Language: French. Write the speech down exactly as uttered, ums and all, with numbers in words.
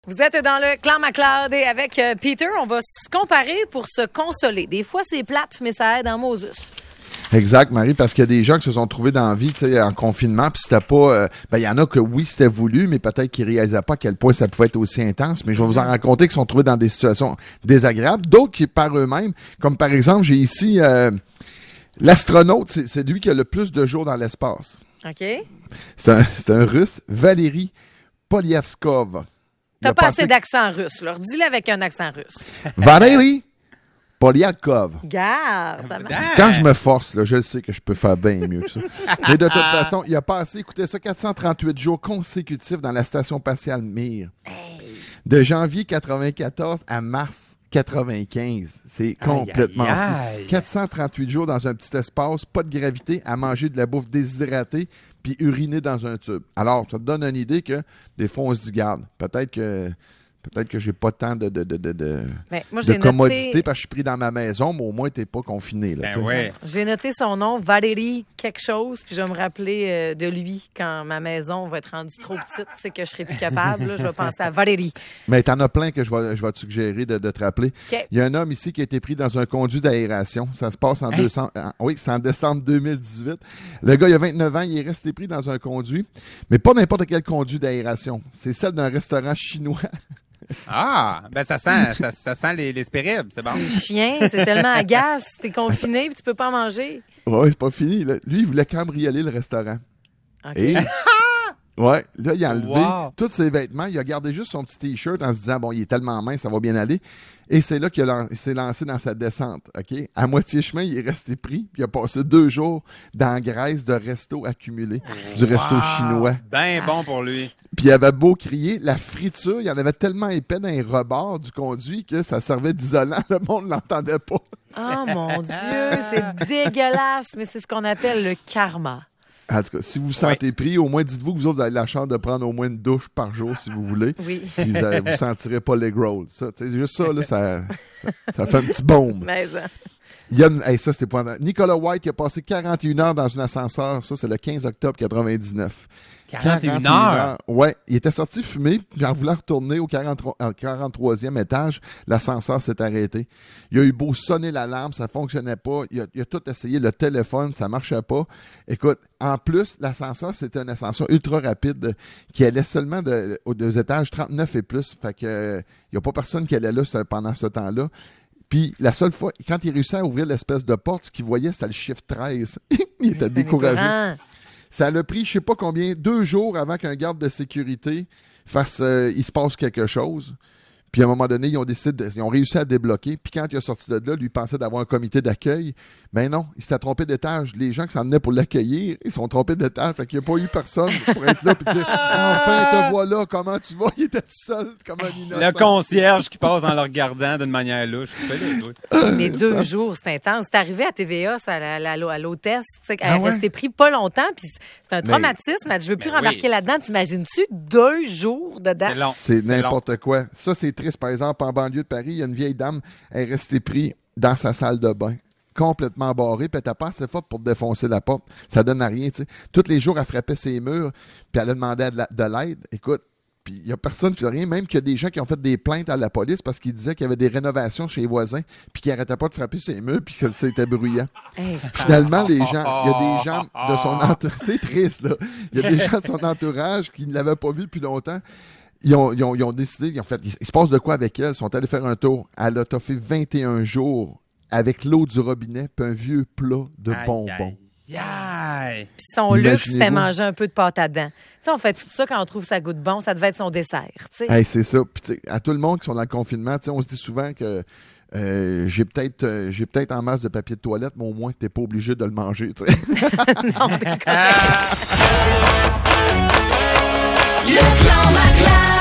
Vous êtes dans le Clan MacLeod et avec euh, Peter, on va se comparer pour se consoler. Des fois, c'est plate, mais ça aide en Moses. Exact, Marie, parce qu'il y a des gens qui se sont trouvés dans la vie, tu sais, en confinement, puis c'était pas... Euh, ben, il y en a que oui, c'était voulu, mais peut-être qu'ils réalisaient pas à quel point ça pouvait être aussi intense. Mais je vais vous en raconter qui sont trouvés dans des situations désagréables. D'autres qui, par eux-mêmes, comme par exemple, j'ai ici... Euh, l'astronaute, c'est, c'est lui qui a le plus de jours dans l'espace. OK. C'est un, c'est un Russe, Valérie Polyavskov. T'as pas assez d'accent russe, là. Dis-le avec un accent russe. Valérie Polyakov. Garde, ça marche. Quand je me force, là, je sais que je peux faire bien mieux que ça. Mais de toute façon, il a passé, écoutez ça, quatre cent trente-huit jours consécutifs dans la station spatiale Mir. Hey. De janvier quatre-vingt-quatorze à mars quatre-vingt-quinze. C'est complètement aïe, aïe, aïe. fou. quatre cent trente-huit jours dans un petit espace, pas de gravité, à manger de la bouffe déshydratée, puis uriner dans un tube. Alors, ça te donne une idée que des fois, on se dit, garde, peut-être que... Peut-être que j'ai pas tant de, de, de, de, de, ben, moi, j'ai de commodité noté... parce que je suis pris dans ma maison, mais au moins, t'es pas confiné. Là, ben ouais. J'ai noté son nom, Valérie quelque chose, puis je vais me rappeler euh, de lui quand ma maison va être rendue trop petite, c'est que je serai plus capable. Là, je vais penser à Valérie. Mais t'en as plein que je vais, je vais te suggérer de, de te rappeler. Okay. Il y a un homme ici qui a été pris dans un conduit d'aération. Ça se passe en, hein? deux cents, en oui, c'est en décembre deux mille dix-huit. Le gars, il a vingt-neuf ans, il est resté pris dans un conduit, mais pas n'importe quel conduit d'aération. C'est celle d'un restaurant chinois. Ah, ben ça sent, ça, ça sent les, les spéribles, c'est bon. C'est chien, c'est tellement agace. T'es confiné puis tu peux pas manger. Ouais, c'est pas fini. Là. Lui, il voulait cambrioler le restaurant. Okay. Et... ouais, là, il a enlevé wow. tous ses vêtements. Il a gardé juste son petit T-shirt en se disant, bon, il est tellement mince, ça va bien aller. Et c'est là qu'il a lan- s'est lancé dans sa descente, OK? À moitié chemin, il est resté pris, puis il a passé deux jours dans la graisse de resto accumulé, du resto wow. chinois. Ben bon pour lui. Puis il avait beau crier, la friture, il y en avait tellement épais dans les rebords du conduit que ça servait d'isolant, le monde ne l'entendait pas. Oh mon Dieu, c'est dégueulasse, mais c'est ce qu'on appelle le karma. En tout cas, si vous vous sentez ouais. pris, au moins dites-vous que vous autres, vous avez la chance de prendre au moins une douche par jour si vous voulez. Oui. Puis vous ne vous sentirez pas les grolls. Ça, c'est juste ça, là, ça, ça fait un petit baume. Mais ça. Il y a une, hey, ça, c'était point. Nicolas White qui a passé quarante et une heures dans un ascenseur. Ça, c'est le quinze octobre quatre-vingt-dix-neuf. quarante et une heures? Ouais. Il était sorti fumer, puis en voulant retourner au quarante-troisième étage, l'ascenseur s'est arrêté. Il a eu beau sonner l'alarme, ça fonctionnait pas. Il a, il a tout essayé, le téléphone, ça marchait pas. Écoute, en plus, l'ascenseur, c'était un ascenseur ultra rapide qui allait seulement de, aux deux étages trente-neuf et plus. Fait que, euh, il y a pas personne qui allait là pendant ce temps-là. Puis la seule fois, quand il réussit à ouvrir l'espèce de porte, ce qu'il voyait, c'était le chiffre treize. Il était découragé. Ça l'a pris, je sais pas combien, deux jours avant qu'un garde de sécurité fasse, euh, il se passe quelque chose. Puis à un moment donné, ils ont décidé, de, ils ont réussi à débloquer. Puis quand il est sorti de là, lui pensait d'avoir un comité d'accueil. Mais non, il s'était trompé d'étage. Les gens qui s'en venaient pour l'accueillir, ils sont trompés d'étage. Fait qu'il n'y a pas eu personne pour être là puis dire « Enfin, te voilà, comment tu vas? » Il était tout seul, comme un innocent. Le concierge qui passe en le regardant d'une manière louche. Mais deux jours, c'est intense. C'est arrivé à T V A, ça, à, la, à l'hôtesse. Elle ah ouais? est restée pris pas longtemps. Puis c'est un traumatisme. Mais, je veux plus rembarquer oui. là-dedans. T'imagines-tu deux jours dedans? C'est long. C'est, c'est n'importe long. quoi. Ça, c'est triste. Par exemple, en banlieue de Paris, il y a une vieille dame, elle est restée prise dans sa salle de bain, complètement barrée, puis elle n'était pas assez forte pour défoncer la porte. Ça donne à rien, tu sais. Tous les jours, elle frappait ses murs, puis elle a demandé de, la, de l'aide. Écoute, puis il n'y a personne qui fait rien, même qu'il y a des gens qui ont fait des plaintes à la police parce qu'ils disaient qu'il y avait des rénovations chez les voisins, puis qu'ils n'arrêtaient pas de frapper ses murs, puis que c'était bruyant. Hey. Finalement, les gens, il y a des gens de son entourage, c'est triste, là. Il y a des gens de son entourage qui ne l'avaient pas vu depuis longtemps. Ils ont, ils, ont, ils ont décidé, ils ont fait, il se passe de quoi avec elle? Ils sont allés faire un tour. Elle a toffé vingt et un jours avec l'eau du robinet puis un vieux plat de aïe, bonbons. Aïe, aïe. Puis son luxe, c'était manger un peu de pâte à dents. Tu sais, on fait tout ça quand on trouve ça goûte bon. Ça devait être son dessert, tu sais. Hey, c'est ça. Puis à tout le monde qui sont dans le confinement, tu sais, on se dit souvent que euh, j'ai peut-être euh, j'ai peut-être en masse de papier de toilette, mais au moins, t'es pas obligé de le manger, tu sais. Non, t'es correct. Le Clan MacLeod.